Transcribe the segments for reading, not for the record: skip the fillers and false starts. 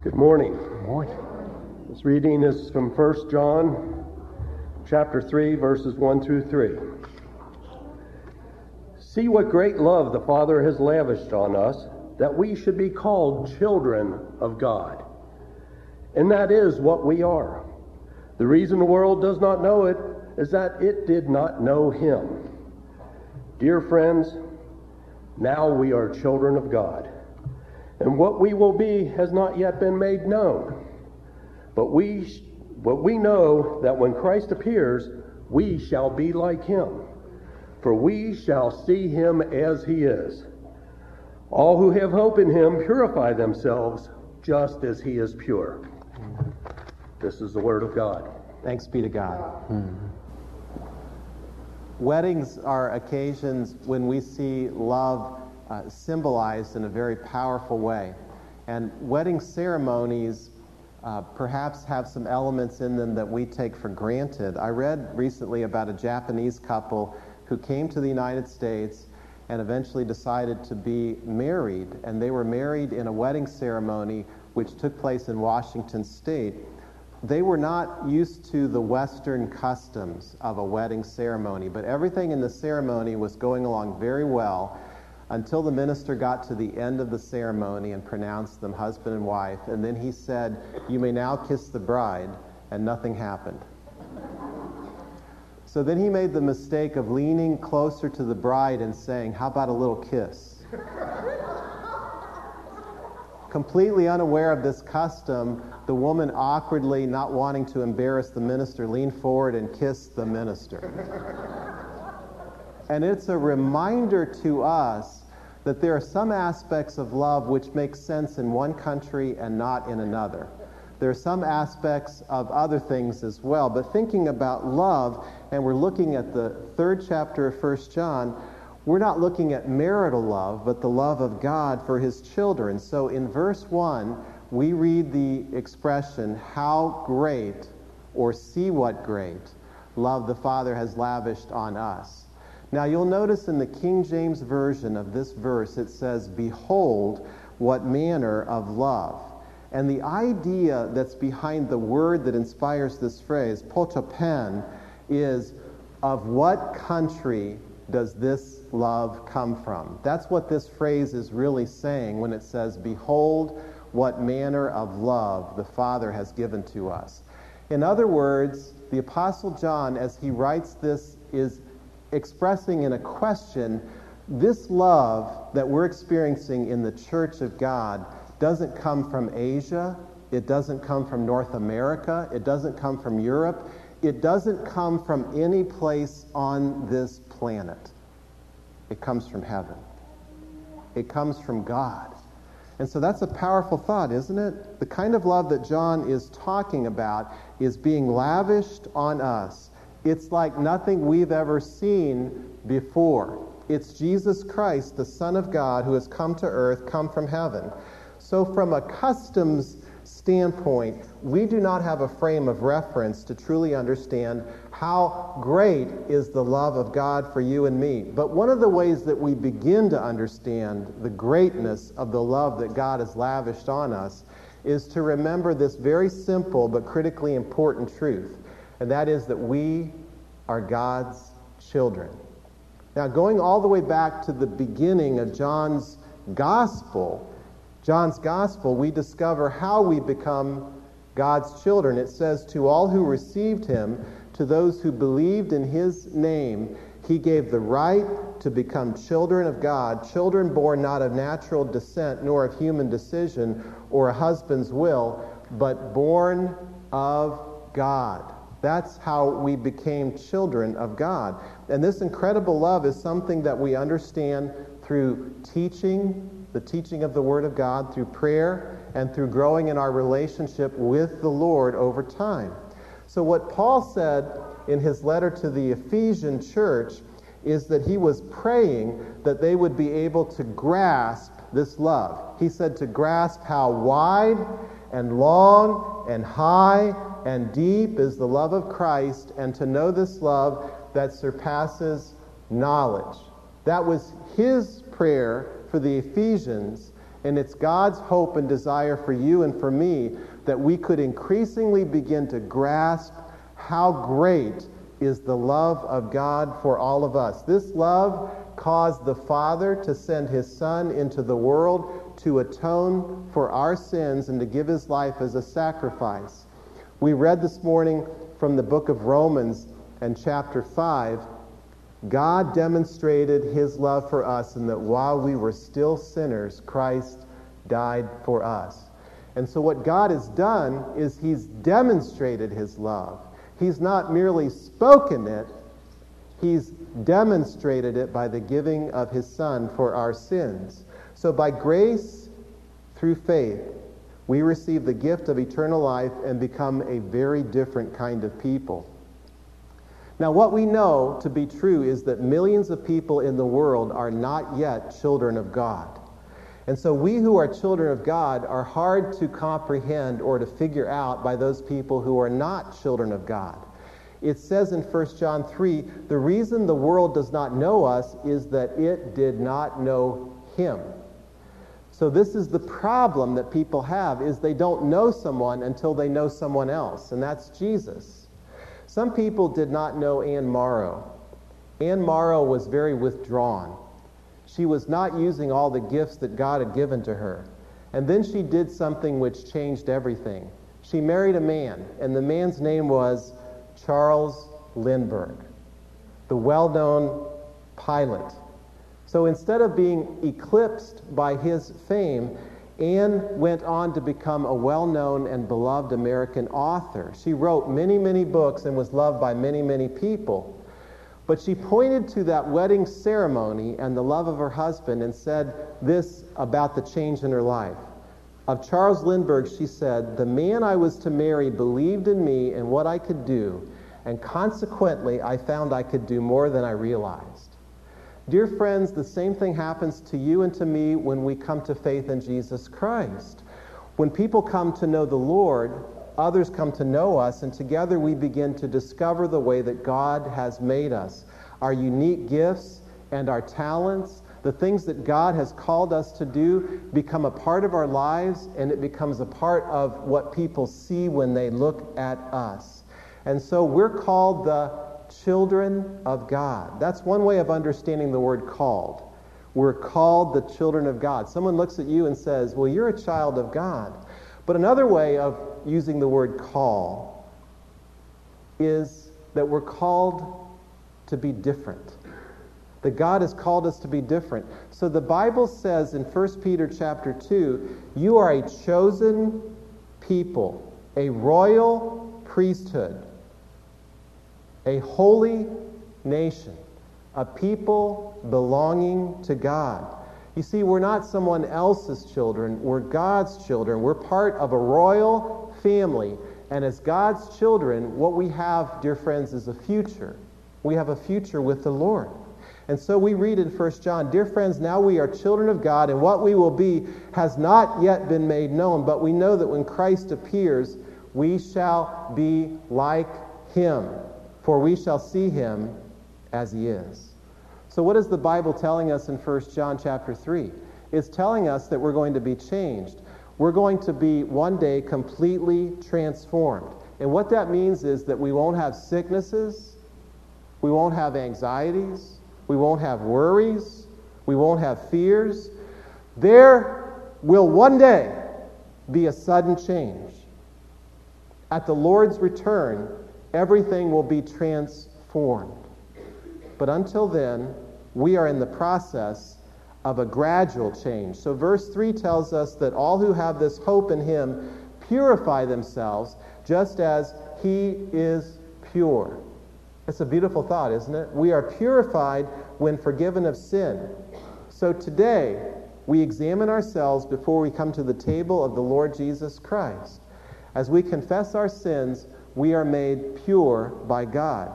Good morning. Good morning. This reading is from 1 John chapter 3, verses 1 through 3. See what great love the Father has lavished on us, that we should be called children of God. And that is what we are. The reason the world does not know it is that it did not know him. Dear friends, now we are children of God. And what we will be has not yet been made known. But we know that when Christ appears, we shall be like him, for we shall see him as he is. All who have hope in him purify themselves just as he is pure. This is the word of God. Thanks be to God. Weddings are occasions when we see love symbolized in a very powerful way. And wedding ceremonies perhaps have some elements in them that we take for granted. I read recently about a Japanese couple who came to the United States and eventually decided to be married. And they were married in a wedding ceremony which took place in Washington State. They were not used to the Western customs of a wedding ceremony, but everything in the ceremony was going along very well until the minister got to the end of the ceremony and pronounced them husband and wife, and then he said, "You may now kiss the bride," and nothing happened. So then he made the mistake of leaning closer to the bride and saying, "How about a little kiss?" Completely unaware of this custom, the woman awkwardly, not wanting to embarrass the minister, leaned forward and kissed the minister. And it's a reminder to us that there are some aspects of love which make sense in one country and not in another. There are some aspects of other things as well. But thinking about love, and we're looking at the 3rd chapter of 1 John, we're not looking at marital love, but the love of God for his children. So in verse 1, we read the expression, "How great," or "see what great," love the Father has lavished on us. Now you'll notice in the King James Version of this verse, it says, "Behold, what manner of love." And the idea that's behind the word that inspires this phrase, potopen, is of what country does this love come from? That's what this phrase is really saying when it says, "Behold, what manner of love the Father has given to us." In other words, the Apostle John, as he writes this, is expressing in a question, this love that we're experiencing in the Church of God doesn't come from Asia, it doesn't come from North America, it doesn't come from Europe, it doesn't come from any place on this planet. It comes from heaven. It comes from God. And so that's a powerful thought, isn't it? The kind of love that John is talking about is being lavished on us. It's like nothing we've ever seen before. It's Jesus Christ, the Son of God, who has come to earth, come from heaven. So from a customs standpoint, we do not have a frame of reference to truly understand how great is the love of God for you and me. But one of the ways that we begin to understand the greatness of the love that God has lavished on us is to remember this very simple but critically important truth. And that is that we are God's children. Now, going all the way back to the beginning of John's Gospel, we discover how we become God's children. It says, "To all who received him, to those who believed in his name, he gave the right to become children of God, children born not of natural descent, nor of human decision or a husband's will, but born of God." That's how we became children of God. And this incredible love is something that we understand through teaching, the teaching of the Word of God, through prayer, and through growing in our relationship with the Lord over time. So what Paul said in his letter to the Ephesian church is that he was praying that they would be able to grasp this love. He said to grasp how wide and long and high and deep is the love of Christ, and to know this love that surpasses knowledge. That was his prayer for the Ephesians, And it's God's hope and desire for you and for me that we could increasingly begin to grasp how great is the love of God for all of us. This love caused the Father to send His Son into the world to atone for our sins and to give His life as a sacrifice. We read this morning from the book of Romans and chapter 5, God demonstrated His love for us in that while we were still sinners, Christ died for us. And so what God has done is He's demonstrated His love. He's not merely spoken it, He's demonstrated it by the giving of His Son for our sins. So by grace through faith, we receive the gift of eternal life and become a very different kind of people. Now, what we know to be true is that millions of people in the world are not yet children of God. And so we who are children of God are hard to comprehend or to figure out by those people who are not children of God. It says in 1 John 3, the reason the world does not know us is that it did not know Him. So this is the problem that people have, is they don't know someone until they know someone else, and that's Jesus. Some people did not know Anne Morrow. Anne Morrow was very withdrawn. She was not using all the gifts that God had given to her. And then she did something which changed everything. She married a man, and the man's name was Charles Lindbergh, the well-known pilot. So instead of being eclipsed by his fame, Anne went on to become a well-known and beloved American author. She wrote many, many books and was loved by many, many people. But she pointed to that wedding ceremony and the love of her husband and said this about the change in her life. Of Charles Lindbergh, she said, "The man I was to marry believed in me and what I could do, and consequently I found I could do more than I realized." Dear friends, the same thing happens to you and to me when we come to faith in Jesus Christ. When people come to know the Lord, others come to know us, and together we begin to discover the way that God has made us. Our unique gifts and our talents, the things that God has called us to do, become a part of our lives, and it becomes a part of what people see when they look at us. And so we're called the children of God. That's one way of understanding the word called. We're called the children of God. Someone looks at you and says, well, you're a child of God. But another way of using the word call is that we're called to be different. That God has called us to be different. So the Bible says in 1 Peter chapter 2, you are a chosen people, a royal priesthood, a holy nation, a people belonging to God. You see, we're not someone else's children, we're God's children. We're part of a royal family. And as God's children, what we have, dear friends, is a future. We have a future with the Lord. And so we read in 1 John, dear friends, now we are children of God, and what we will be has not yet been made known, but we know that when Christ appears, we shall be like Him, for we shall see Him as He is. So what is the Bible telling us in 1 John chapter 3? It's telling us that we're going to be changed. We're going to be one day completely transformed. And what that means is that we won't have sicknesses, we won't have anxieties, we won't have worries, we won't have fears. There will one day be a sudden change. At the Lord's return, everything will be transformed. But until then, we are in the process of a gradual change. So verse 3 tells us that all who have this hope in Him purify themselves just as He is pure. It's a beautiful thought, isn't it? We are purified when forgiven of sin. So today, we examine ourselves before we come to the table of the Lord Jesus Christ. As we confess our sins, we are made pure by God.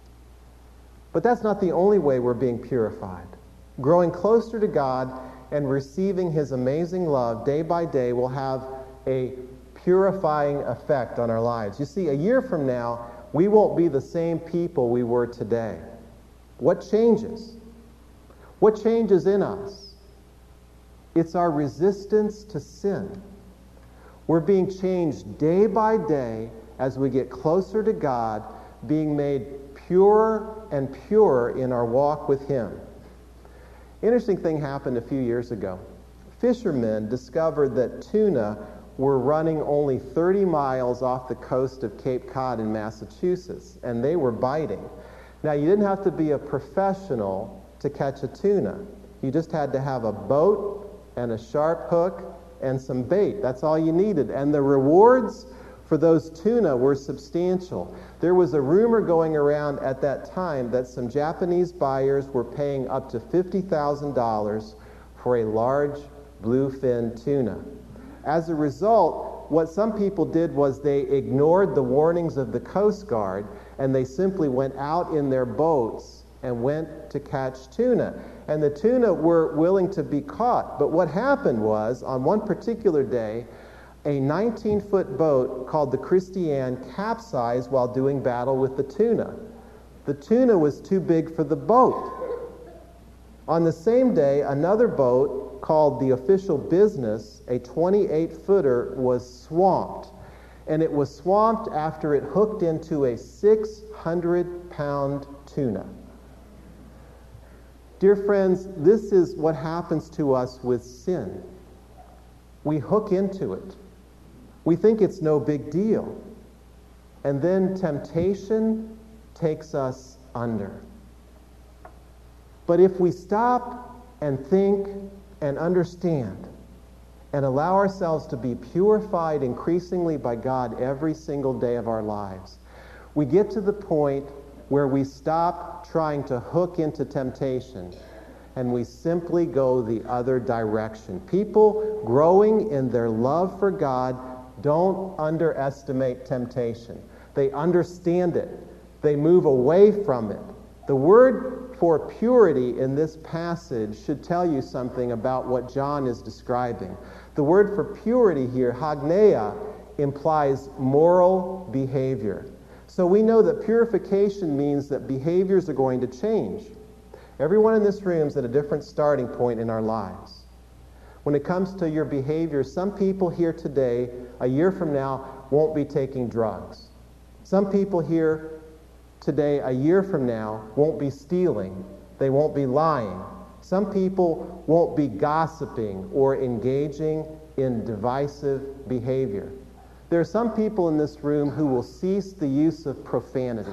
But that's not the only way we're being purified. Growing closer to God and receiving His amazing love day by day will have a purifying effect on our lives. You see, a year from now, we won't be the same people we were today. What changes? What changes in us? It's our resistance to sin. We're being changed day by day as we get closer to God, being made purer and purer in our walk with Him. Interesting thing happened a few years ago. Fishermen discovered that tuna were running only 30 miles off the coast of Cape Cod in Massachusetts, and they were biting. Now, you didn't have to be a professional to catch a tuna. You just had to have a boat and a sharp hook and some bait. That's all you needed. And the rewards for those tuna were substantial. There was a rumor going around at that time that some Japanese buyers were paying up to $50,000 for a large bluefin tuna. As a result, what some people did was they ignored the warnings of the Coast Guard, and they simply went out in their boats and went to catch tuna. And the tuna were willing to be caught. But what happened was, on one particular day, a 19-foot boat called the Christiane capsized while doing battle with the tuna. The tuna was too big for the boat. On the same day, another boat called the Official Business, a 28-footer, was swamped. And it was swamped after it hooked into a 600-pound tuna. Dear friends, this is what happens to us with sin. We hook into it. We think it's no big deal. And then temptation takes us under. But if we stop and think and understand and allow ourselves to be purified increasingly by God every single day of our lives, we get to the point where we stop trying to hook into temptation and we simply go the other direction. People growing in their love for God don't underestimate temptation. They understand it. They move away from it. The word for purity in this passage should tell you something about what John is describing. The word for purity here, hagneia, implies moral behavior. So we know that purification means that behaviors are going to change. Everyone in this room is at a different starting point in our lives. When it comes to your behavior, some people here today, a year from now, won't be taking drugs. Some people here today, a year from now, won't be stealing. They won't be lying. Some people won't be gossiping or engaging in divisive behavior. There are some people in this room who will cease the use of profanity,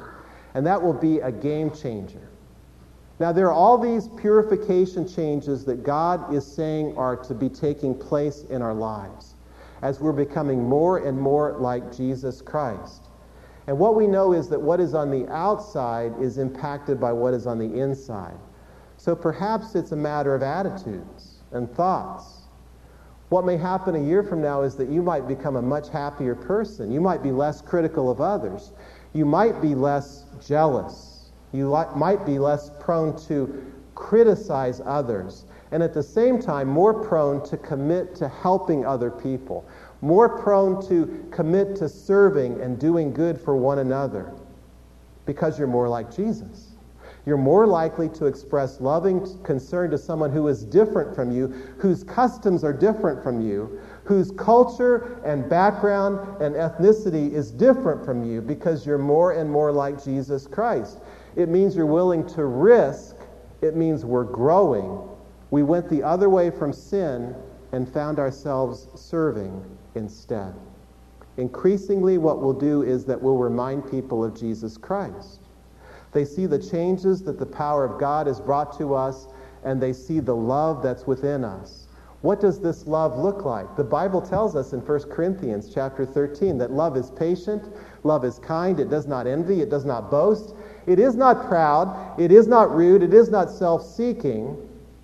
and that will be a game changer. Now, there are all these purification changes that God is saying are to be taking place in our lives as we're becoming more and more like Jesus Christ. And what we know is that what is on the outside is impacted by what is on the inside. So perhaps it's a matter of attitudes and thoughts. What may happen a year from now is that you might become a much happier person. You might be less critical of others. You might be less jealous. You might be less prone to criticize others. And at the same time, more prone to commit to helping other people. More prone to commit to serving and doing good for one another. Because you're more like Jesus. You're more likely to express loving concern to someone who is different from you, whose customs are different from you, whose culture and background and ethnicity is different from you, because you're more and more like Jesus Christ. It means you're willing to risk. It means we're growing. We went the other way from sin and found ourselves serving instead. Increasingly, what we'll do is that we'll remind people of Jesus Christ. They see the changes that the power of God has brought to us, and they see the love that's within us. What does this love look like? The Bible tells us in 1 Corinthians chapter 13 that love is patient, love is kind, it does not envy, it does not boast, it is not proud, it is not rude, it is not self-seeking,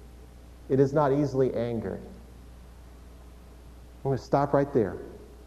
it is not easily angered. I'm going to stop right there.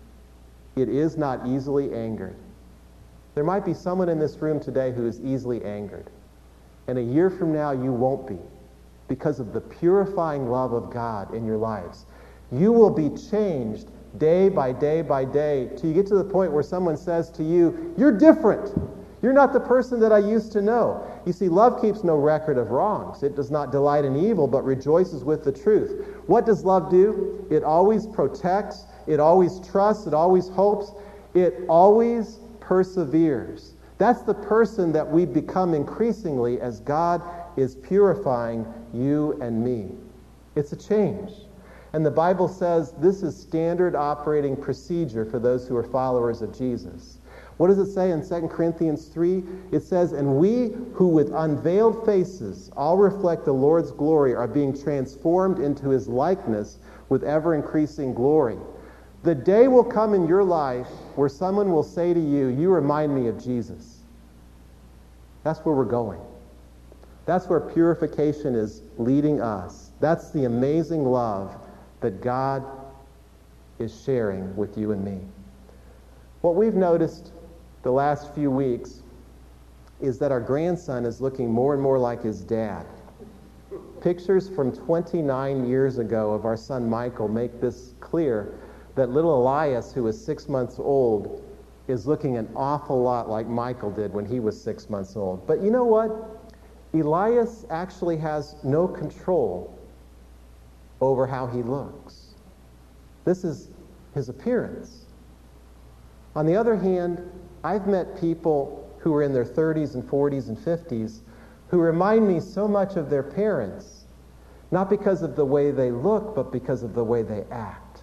It is not easily angered. There might be someone in this room today who is easily angered. And a year from now, you won't be, because of the purifying love of God in your lives. You will be changed day by day by day till you get to the point where someone says to you, "You're different. You're not the person that I used to know." You see, love keeps no record of wrongs. It does not delight in evil, but rejoices with the truth. What does love do? It always protects. It always trusts. It always hopes. It always perseveres. That's the person that we become increasingly as God is purifying you and me. It's a change. And the Bible says this is standard operating procedure for those who are followers of Jesus. What does it say in 2 Corinthians 3? It says, "And we who with unveiled faces all reflect the Lord's glory are being transformed into his likeness with ever-increasing glory." The day will come in your life where someone will say to you, "You remind me of Jesus." That's where we're going. That's where purification is leading us. That's the amazing love that God is sharing with you and me. What we've noticed the last few weeks is that our grandson is looking more and more like his dad. Pictures from 29 years ago of our son Michael make this clear, that little Elias, who is 6 months old, is looking an awful lot like Michael did when he was 6 months old. But you know what? Elias actually has no control over how he looks. This is his appearance. On the other hand, I've met people who are in their 30s and 40s and 50s who remind me so much of their parents, not because of the way they look, but because of the way they act.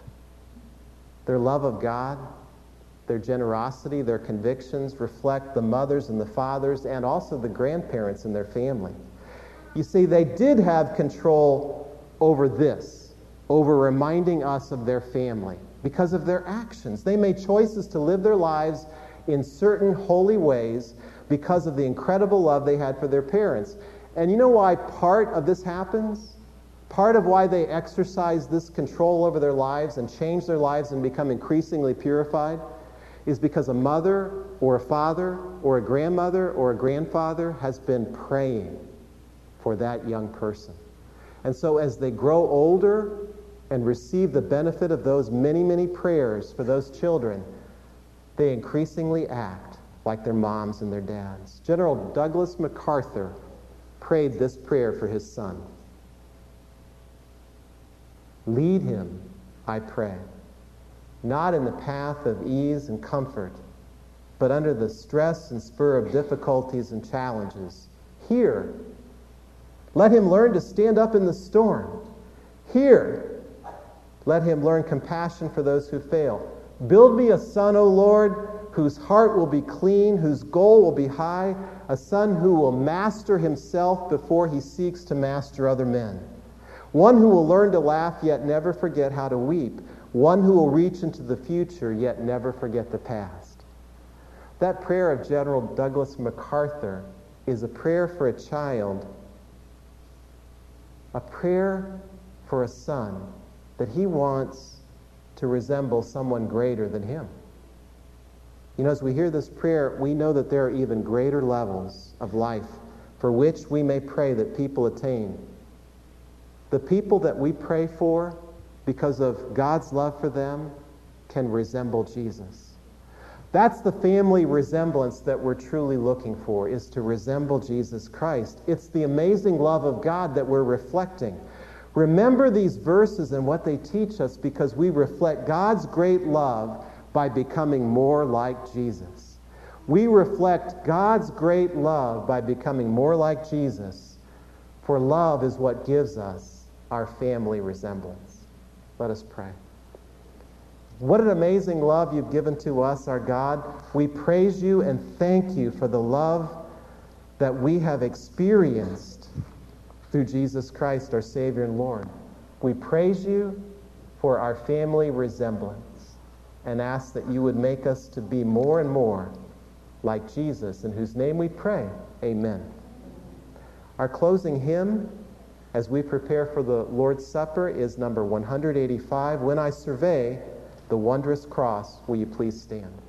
Their love of God, their generosity, their convictions reflect the mothers and the fathers and also the grandparents in their family. You see, they did have control over this, over reminding us of their family because of their actions. They made choices to live their lives in certain holy ways because of the incredible love they had for their parents. And you know why part of this happens? Part of why they exercise this control over their lives and change their lives and become increasingly purified is because a mother or a father or a grandmother or a grandfather has been praying for that young person. And so as they grow older and receive the benefit of those many, many prayers for those children, they increasingly act like their moms and their dads. General Douglas MacArthur prayed this prayer for his son. "Lead him, I pray, not in the path of ease and comfort, but under the stress and spur of difficulties and challenges. Here, let him learn to stand up in the storm. Here, let him learn compassion for those who fail. Build me a son, O Lord, whose heart will be clean, whose goal will be high, a son who will master himself before he seeks to master other men. One who will learn to laugh yet never forget how to weep. One who will reach into the future yet never forget the past." That prayer of General Douglas MacArthur is a prayer for a child, a prayer for a son that he wants to resemble someone greater than him. You know, as we hear this prayer, we know that there are even greater levels of life for which we may pray that people attain. The people that we pray for, because of God's love for them, can resemble Jesus. That's the family resemblance that we're truly looking for, is to resemble Jesus Christ. It's the amazing love of God that we're reflecting. Remember these verses and what they teach us, because we reflect God's great love by becoming more like Jesus. We reflect God's great love by becoming more like Jesus, for love is what gives us our family resemblance. Let us pray. What an amazing love you've given to us, our God. We praise you and thank you for the love that we have experienced through Jesus Christ, our Savior and Lord. We praise you for our family resemblance and ask that you would make us to be more and more like Jesus, in whose name we pray. Amen. Our closing hymn, as we prepare for the Lord's Supper, is number 185, "When I Survey the Wondrous Cross." Will you please stand?